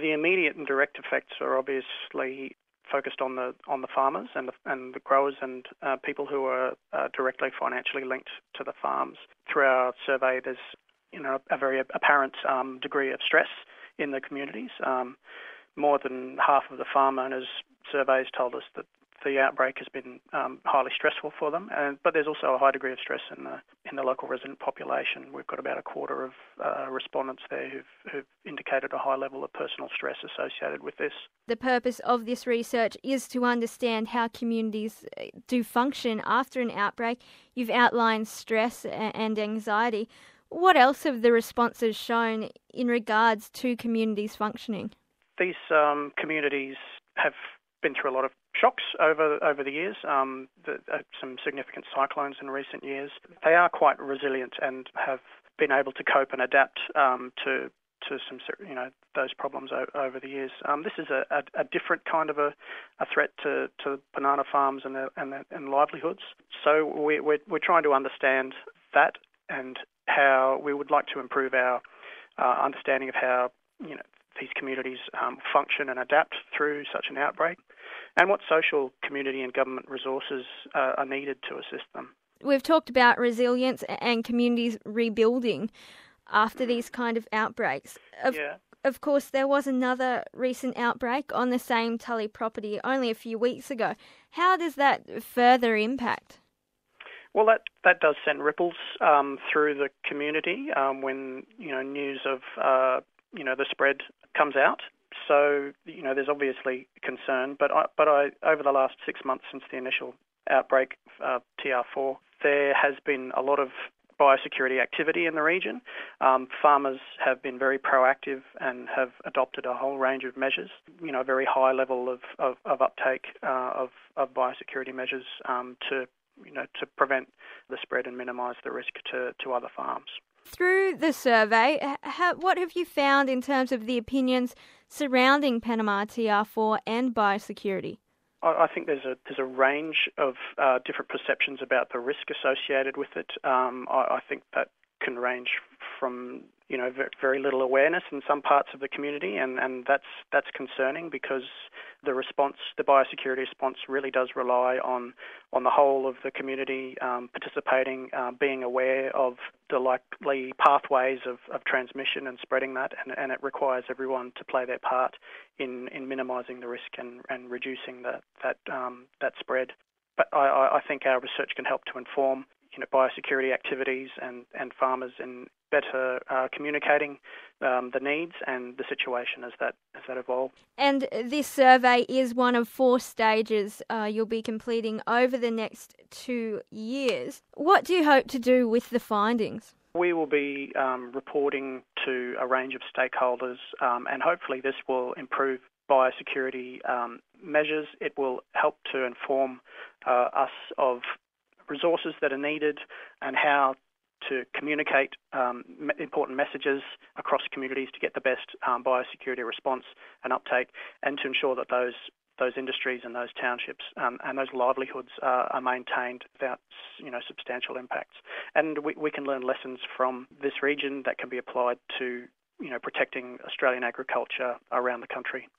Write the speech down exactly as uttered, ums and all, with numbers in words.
The immediate and direct effects are obviously focused on the on the farmers and the, and the growers and uh, people who are uh, directly financially linked to the farms. Through our survey, there's you know a very apparent um, degree of stress in the communities. Um, more than half of the farm owners surveys told us that the outbreak has been um, highly stressful for them, and, but there's also a high degree of stress in the in the local resident population. We've got about a quarter of uh, respondents there who've, who've indicated a high level of personal stress associated with this. The purpose of this research is to understand how communities do function after an outbreak. You've outlined stress and anxiety. What else have the responses shown in regards to communities functioning? These um, communities have been through a lot of shocks over over the years, um, the, uh, some significant cyclones in recent years. They are quite resilient and have been able to cope and adapt um, to to some you know those problems o- over the years. Um, this is a, a, a different kind of a, a threat to, to banana farms and their, and, their, and livelihoods. So we, we're we're trying to understand that and how we would like to improve our uh, understanding of how you know these communities um, function and adapt through such an outbreak, and what social, community and government resources uh, are needed to assist them. We've talked about resilience and communities rebuilding after these kind of outbreaks. Of, yeah. of course, there was another recent outbreak on the same Tully property only a few weeks ago. How does that further impact? Well, that, that does send ripples um, through the community um, when you know news of uh, you know the spread comes out. So you know there's obviously concern, but I, but I over the last six months since the initial outbreak of uh, T R four, there has been a lot of biosecurity activity in the region. Um, farmers have been very proactive and have adopted a whole range of measures. You know, a very high level of of, of uptake uh, of of biosecurity measures um, to you know to prevent the spread and minimise the risk to, to other farms. Through the survey, ha- what have you found in terms of the opinions surrounding Panama T R four and biosecurity? I think there's a there's a range of uh, different perceptions about the risk associated with it. Um, I, I think that can range from you know very little awareness in some parts of the community, and, and that's that's concerning because the response, the biosecurity response, really does rely on on the whole of the community um, participating, uh, being aware of the likely pathways of, of transmission and spreading that, and, and it requires everyone to play their part in, in minimising the risk and, and reducing the, that um, that spread. But I, I think our research can help to inform you know biosecurity activities and, and farmers in better uh, communicating um, the needs and the situation as that as that evolves. And this survey is one of four stages uh, you'll be completing over the next two years. What do you hope to do with the findings? We will be um, reporting to a range of stakeholders, um, and hopefully this will improve biosecurity um, measures. It will help to inform uh, us of resources that are needed and how to communicate um, important messages across communities to get the best um, biosecurity response and uptake, and to ensure that those those industries and those townships um, and those livelihoods uh, are maintained without you know substantial impacts. And we, we can learn lessons from this region that can be applied to you know protecting Australian agriculture around the country.